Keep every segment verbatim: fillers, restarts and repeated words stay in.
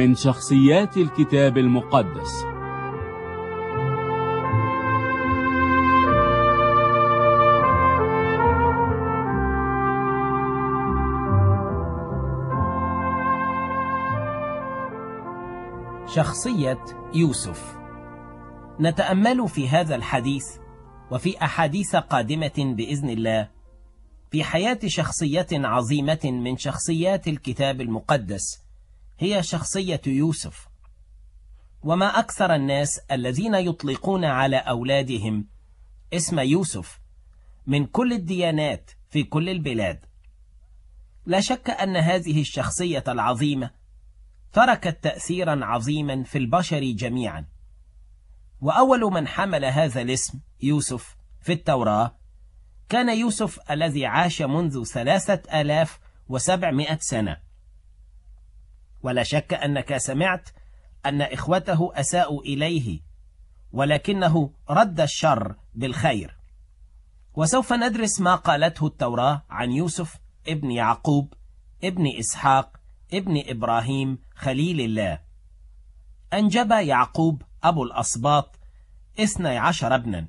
من شخصيات الكتاب المقدس. شخصية يوسف. نتأمل في هذا الحديث وفي أحاديث قادمة بإذن الله في حياة شخصية عظيمة من شخصيات الكتاب المقدس، هي شخصية يوسف. وما أكثر الناس الذين يطلقون على أولادهم اسم يوسف من كل الديانات في كل البلاد. لا شك أن هذه الشخصية العظيمة تركت تأثيرا عظيما في البشر جميعا. وأول من حمل هذا الاسم يوسف في التوراة كان يوسف الذي عاش منذ ثلاثة آلاف وسبعمائة سنة. ولا شك أنك سمعت أن إخوته أساءوا إليه، ولكنه رد الشر بالخير. وسوف ندرس ما قالته التوراة عن يوسف ابن يعقوب ابن إسحاق ابن إبراهيم خليل الله. أنجب يعقوب أبو الأسباط اثني عشر ابنا.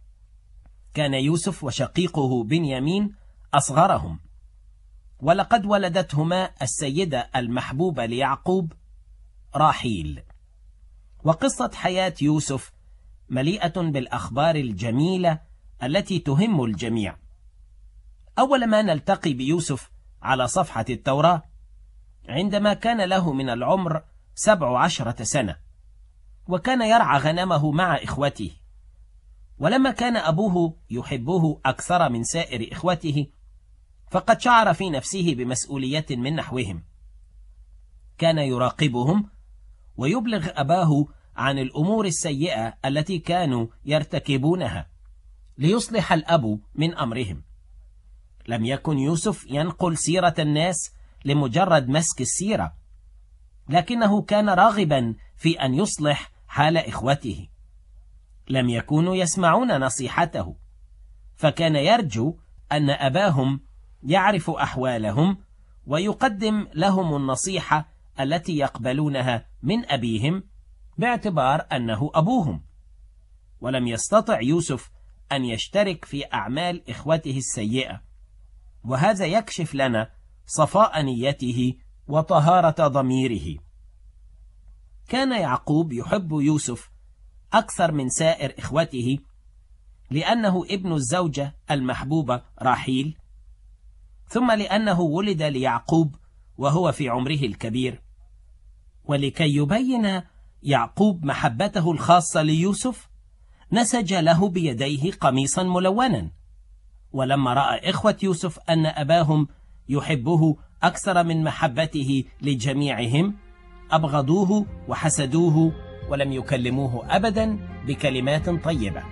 كان يوسف وشقيقه بنيامين أصغرهم، ولقد ولدتهما السيدة المحبوبة ليعقوب راحيل. وقصة حياة يوسف مليئة بالأخبار الجميلة التي تهم الجميع. أول ما نلتقي بيوسف على صفحة التوراة عندما كان له من العمر سبع عشرة سنة، وكان يرعى غنمه مع إخوته. ولما كان أبوه يحبه أكثر من سائر إخوته، فقد شعر في نفسه بمسؤولية من نحوهم. كان يراقبهم ويبلغ أباه عن الأمور السيئة التي كانوا يرتكبونها ليصلح الأب من أمرهم. لم يكن يوسف ينقل سيرة الناس لمجرد مسك السيرة، لكنه كان راغبا في أن يصلح حال إخوته. لم يكونوا يسمعون نصيحته، فكان يرجو أن أباهم يعرف أحوالهم ويقدم لهم النصيحة التي يقبلونها من أبيهم باعتبار أنه أبوهم. ولم يستطع يوسف أن يشترك في أعمال إخوته السيئة، وهذا يكشف لنا صفاء نيته وطهارة ضميره. كان يعقوب يحب يوسف أكثر من سائر إخوته لأنه ابن الزوجة المحبوبة راحيل، ثم لأنه ولد ليعقوب وهو في عمره الكبير. ولكي يبين يعقوب محبته الخاصة ليوسف نسج له بيديه قميصا ملونا. ولما رأى إخوة يوسف أن أباهم يحبه أكثر من محبته لجميعهم، أبغضوه وحسدوه ولم يكلموه أبدا بكلمات طيبة.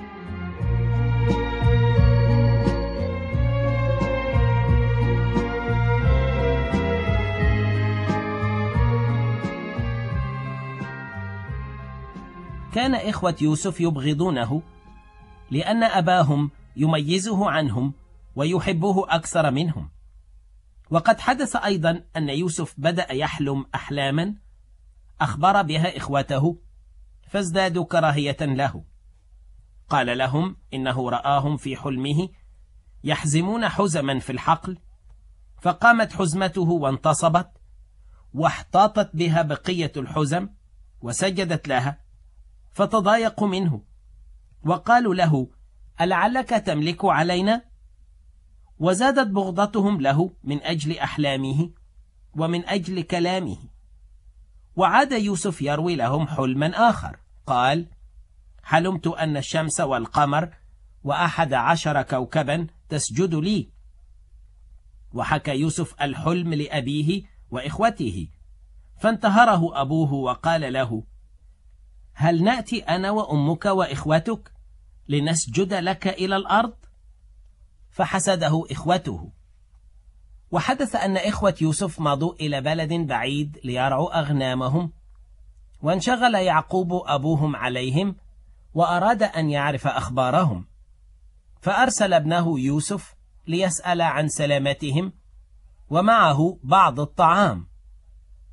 كان إخوة يوسف يبغضونه لأن أباهم يميزه عنهم ويحبه أكثر منهم. وقد حدث أيضا أن يوسف بدأ يحلم أحلاما أخبر بها إخوته، فازدادوا كراهية له. قال لهم إنه رآهم في حلمه يحزمون حزما في الحقل، فقامت حزمته وانتصبت واحتاطت بها بقية الحزم وسجدت لها، فتضايقوا منه وقالوا له: ألعلك تملك علينا؟ وزادت بغضتهم له من أجل أحلامه ومن أجل كلامه. وعاد يوسف يروي لهم حلما آخر، قال: حلمت أن الشمس والقمر وأحد عشر كوكبا تسجد لي. وحكى يوسف الحلم لأبيه وإخوته، فانتهره أبوه وقال له: هل نأتي أنا وأمك وإخوتك لنسجد لك إلى الأرض؟ فحسده إخوته. وحدث أن إخوة يوسف مضوا إلى بلد بعيد ليرعوا أغنامهم، وانشغل يعقوب أبوهم عليهم وأراد أن يعرف أخبارهم، فأرسل ابنه يوسف ليسأل عن سلامتهم ومعه بعض الطعام.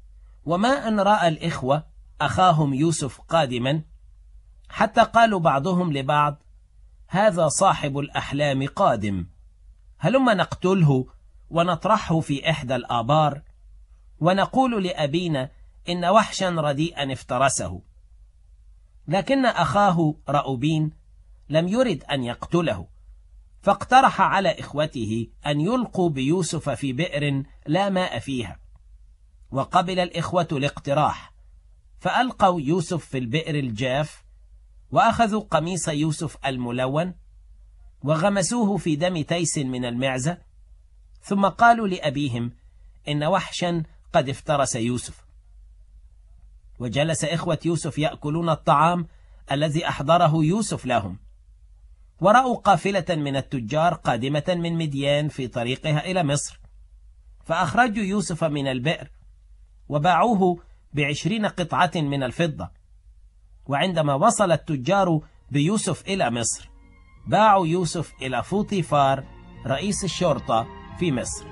وما أن رأى الإخوة أخاهم يوسف قادما حتى قالوا بعضهم لبعض: هذا صاحب الأحلام قادم، هلما نقتله ونطرحه في إحدى الآبار ونقول لأبينا إن وحشا رديئا افترسه. لكن أخاه رأوبين لم يرد أن يقتله، فاقترح على إخوته أن يلقوا بيوسف في بئر لا ماء فيها، وقبل الإخوة الاقتراح، فألقوا يوسف في البئر الجاف، وأخذوا قميص يوسف الملون وغمسوه في دم تيس من المعزة، ثم قالوا لأبيهم إن وحشا قد افترس يوسف. وجلس إخوة يوسف يأكلون الطعام الذي أحضره يوسف لهم، ورأوا قافلة من التجار قادمة من مديان في طريقها إلى مصر، فأخرجوا يوسف من البئر وباعوه بعشرين قطعة من الفضة. وعندما وصل التجار بيوسف إلى مصر باعوا يوسف إلى فوطيفار رئيس الشرطة في مصر.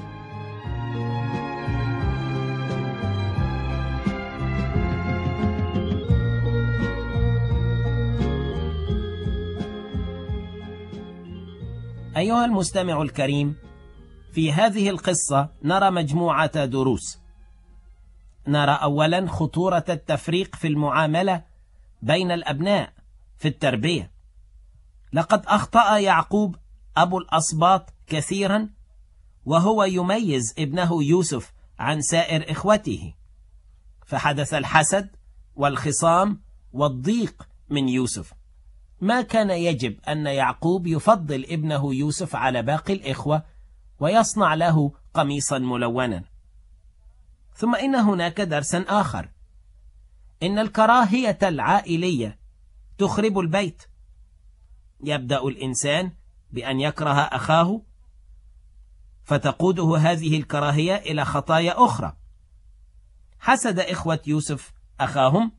أيها المستمع الكريم، في هذه القصة نرى مجموعة دروس. نرى أولا خطورة التفريق في المعاملة بين الأبناء في التربية. لقد أخطأ يعقوب أبو الأسباط كثيرا وهو يميز ابنه يوسف عن سائر إخوته، فحدث الحسد والخصام والضيق من يوسف. ما كان يجب أن يعقوب يفضل ابنه يوسف على باقي الإخوة ويصنع له قميصا ملونا. ثم إن هناك درسا آخر، إن الكراهية العائلية تخرب البيت. يبدأ الإنسان بأن يكره أخاه، فتقوده هذه الكراهية إلى خطايا أخرى. حسد إخوة يوسف أخاهم،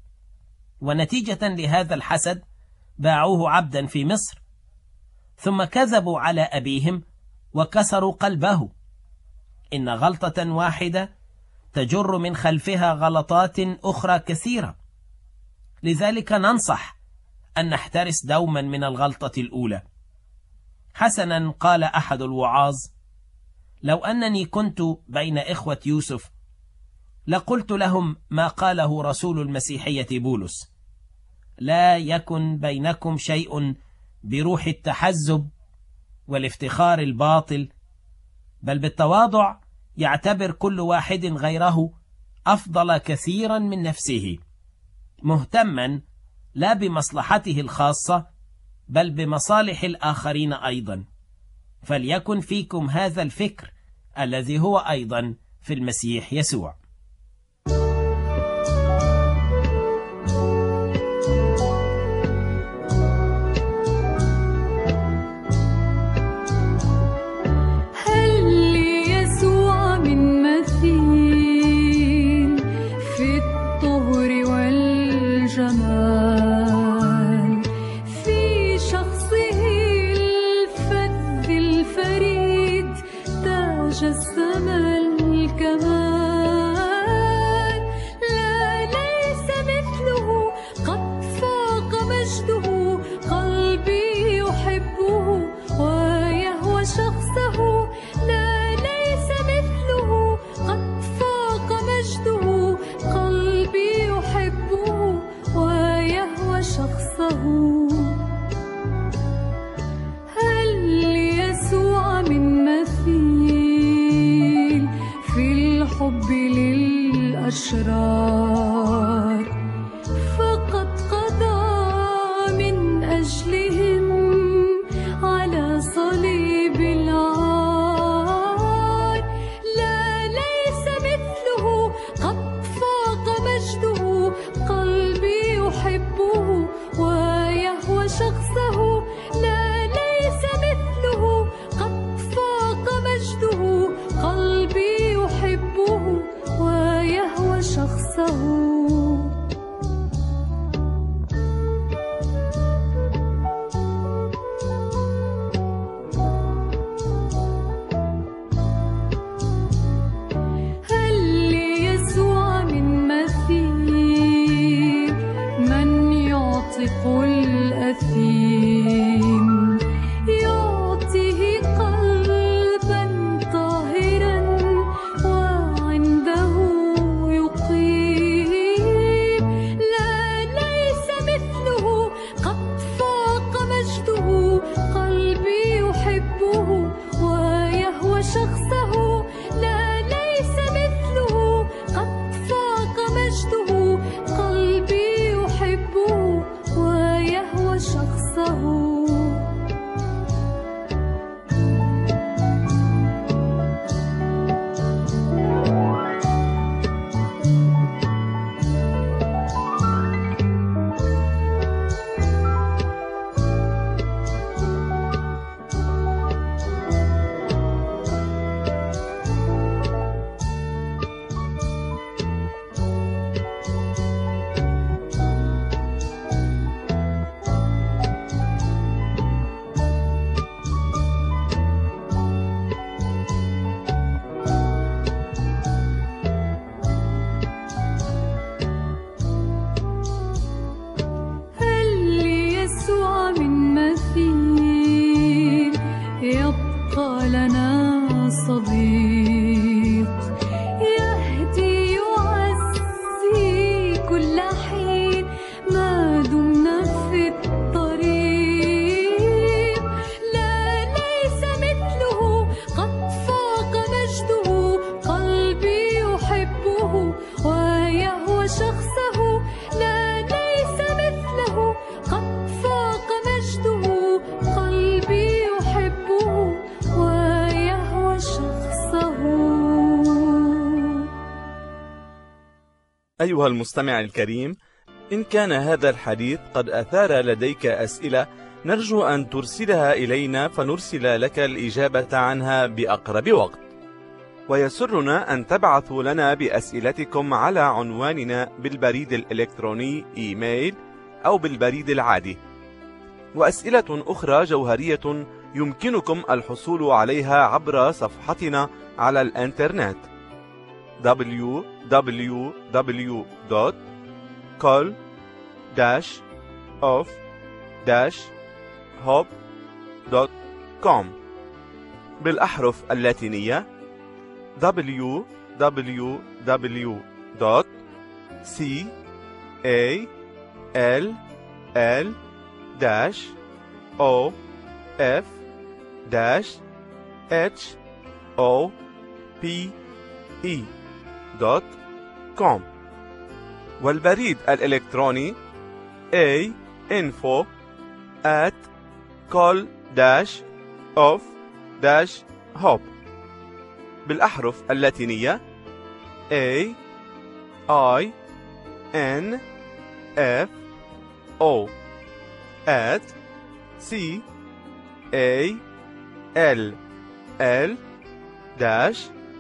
ونتيجة لهذا الحسد باعوه عبدا في مصر، ثم كذبوا على أبيهم وكسروا قلبه. إن غلطة واحدة تجر من خلفها غلطات أخرى كثيرة، لذلك ننصح أن نحترس دوما من الغلطة الأولى. حسنا قال أحد الوعاظ: لو أنني كنت بين إخوة يوسف لقلت لهم ما قاله رسول المسيحية بولس: لا يكن بينكم شيء بروح التحزب والافتخار الباطل، بل بالتواضع يعتبر كل واحد غيره أفضل كثيرا من نفسه، مهتما لا بمصلحته الخاصة بل بمصالح الآخرين أيضا. فليكن فيكم هذا الفكر الذي هو أيضا في المسيح يسوع. شخصه. يبقى لنا صديق يهدي يعزي كل حين ما دمنا في الطريق. لا ليس مثله قد فاق مجده، قلبي يحبه ويهوى شخصه. لا ليس مثله قد فاق مجده، قلبي يحبه ويهوى شخصه. أيها المستمع الكريم، إن كان هذا الحديث قد أثار لديك أسئلة نرجو أن ترسلها إلينا فنرسل لك الإجابة عنها بأقرب وقت. ويسرنا أن تبعثوا لنا بأسئلتكم على عنواننا بالبريد الإلكتروني إيميل أو بالبريد العادي. وأسئلة أخرى جوهرية يمكنكم الحصول عليها عبر صفحتنا على الإنترنت دبليو دبليو دبليو دوت كول داش اوف داش هوب دوت كوم بالأحرف اللاتينية دبليو دبليو دبليو دوت سي إيه إل إل داش أو إف داش إتش أو بي إي دوت كوم. والبريد الإلكتروني A info at call dash of dash hop بالأحرف اللاتينية A I N F O at C A L L dash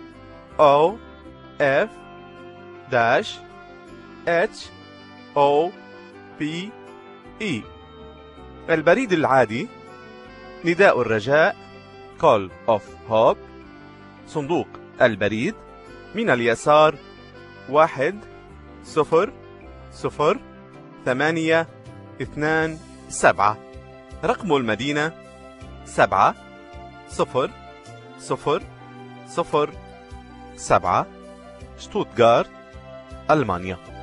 O F dash H O P E. البريد العادي نداء الرجاء Call of Hope، صندوق البريد من اليسار واحد صفر صفر ثمانية اثنان سبعة. رقم المدينة سبعة صفر صفر صفر سبعة، شتوتغارت، ألمانيا.